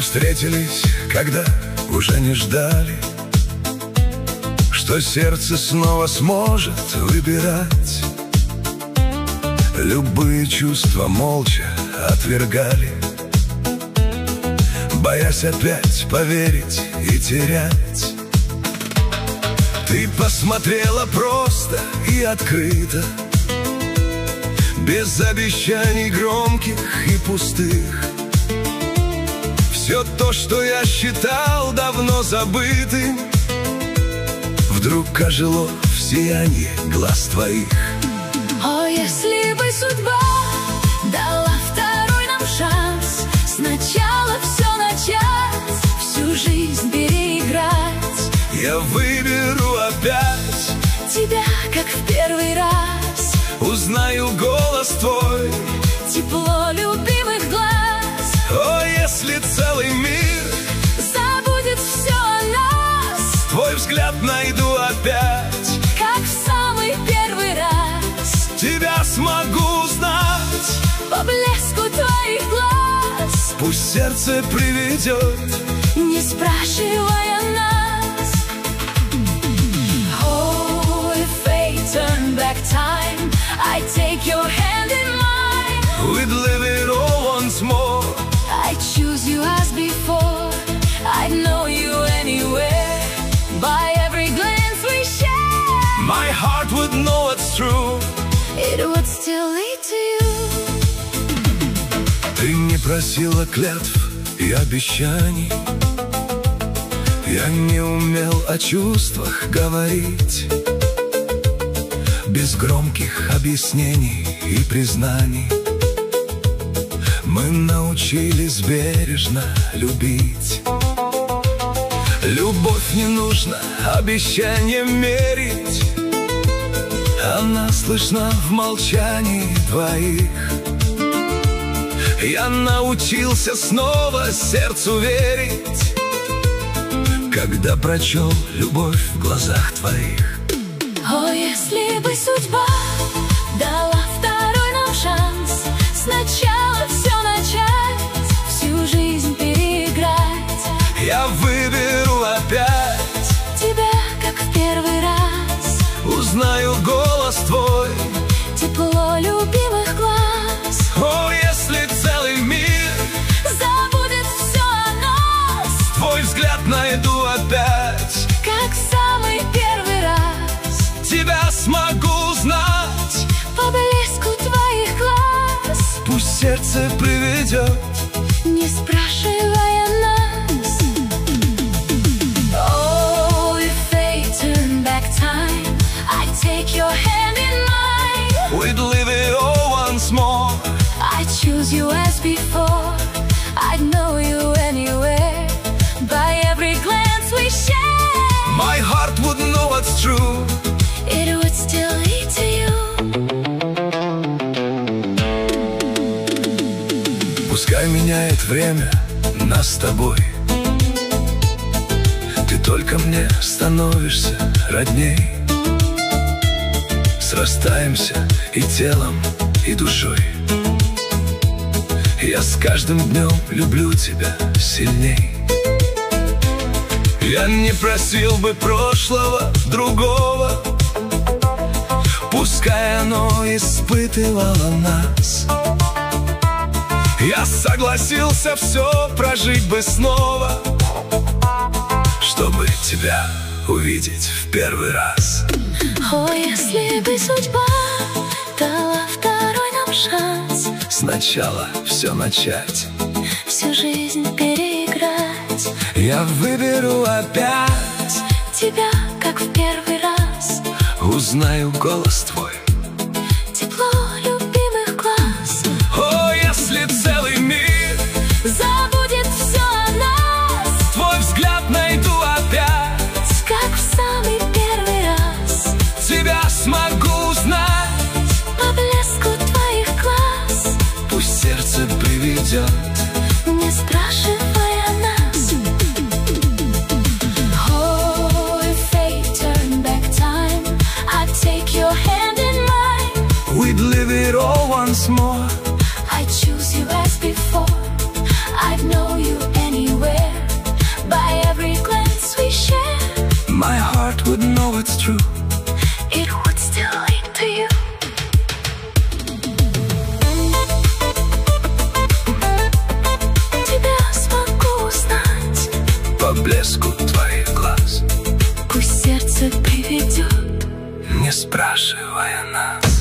Встретились, когда уже не ждали, что сердце снова сможет выбирать. Любые чувства молча отвергали, боясь опять поверить и терять. Ты посмотрела просто и открыто, без обещаний громких и пустых. Все то, что я считал давно забытым, вдруг ожило в сиянии глаз твоих. О, если бы судьба дала второй нам шанс, сначала все начать, всю жизнь переиграть, я выберу опять тебя, как в первый раз. Узнаю голос твой, тепло любимых глаз. о, если целый мир забудет все о нас, твой взгляд найду опять, как в самый первый раз. тебя смогу узнать По блеску твоих глаз, пусть сердце приведет, не спрашивая нас. Oh, if fate turn back time, I take your hand in mine. we'd live it all once more. I choose you as before, I'd know you anywhere, by every glance we share. My heart would know it's true. It would still lead to you. Ты не просила клятв и обещаний, я не умел о чувствах говорить, без громких объяснений и признаний. Мы научились бережно любить. Любовь не нужно обещанием мерить, она слышна в молчании двоих. Я научился снова сердцу верить, когда прочел любовь в глазах твоих. О, если бы судьба дала второй нам шанс, сначала все начать, всю жизнь переиграть, я выберу опять тебя, как в первый раз. узнаю голос твой, Тепло любимых глаз, о, если целый мир забудет все о нас, твой взгляд найду опять, как в самый первый раз. тебя смогу узнать, По блеску твоих глаз, пусть сердце приведет, не спрашивая нас. Oh, if fate turn back time, I'd take your hand in mine. we'd live it all once more. I choose you as before, I'd know you anywhere, by every glance we share. My heart would know what's true. It would still lead to you. Пускай меняет время нас с тобой, ты только мне становишься родней. Срастаемся и телом, и душой. Я с каждым днем люблю тебя сильней. Я не просил бы прошлого другого, пускай оно испытывало нас. Я согласился все прожить бы снова, чтобы тебя увидеть в первый раз. О, если бы судьба дала второй нам шанс, Сначала все начать, всю жизнь переиграть, я выберу опять, тебя, как в первый раз. узнаю голос твой, Тепло любимых глаз, о, если целый мир забудет все о нас, твой взгляд найду опять, как в самый первый раз. тебя смогу узнать, По блеску твоих глаз, пусть сердце приведет, не спрашивая нас. Oh, if fate turn back time, I'd take your hand in mine. we'd live it all once more. I choose you as before, I'd know you anywhere, would know it's true. It would still lead to you. Тебя смогу узнать По блеску твоих глаз, пусть сердце приведет, не спрашивая нас.